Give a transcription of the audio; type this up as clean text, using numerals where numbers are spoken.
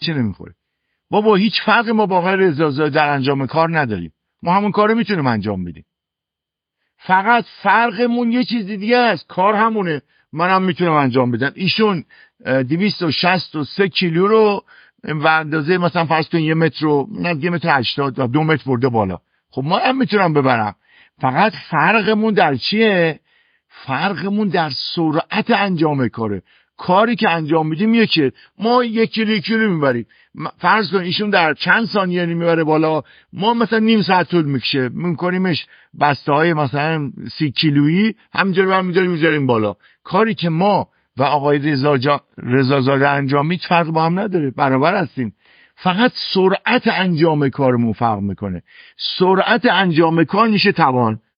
چه نمیخوره. بابا هیچ فرق ما با آقای رضا در انجام کار نداریم. ما همون کارو میتونیم انجام بدیم. فقط فرقمون یه چیز دیگه است. کار همونه. منم میتونم انجام بدم. ایشون 263 کیلو رو و اندازه مثلا فرض کن 1 متر و 1 متر 80 و 2 متر برده بالا. خب ما هم میتونم ببرم. فقط فرقمون در چیه؟ فرقمون در سرعت انجام کاره. کاری که انجام میدیم یکیه. ما 1 کیلو میبریم. فرض کن ایشون در چند ثانیه میبره بالا، ما مثلا نیم ساعت طول میکشه. میکنیمش بسته های مثلا 30 کیلویی همینجوری برمی‌داریم میذاریم بالا. کاری که ما و آقای رضا زاده انجام میدیم فرق با هم نداره، برابر هستیم. فقط سرعت انجام کارمون فرق میکنه. سرعت انجام کار میشه توان.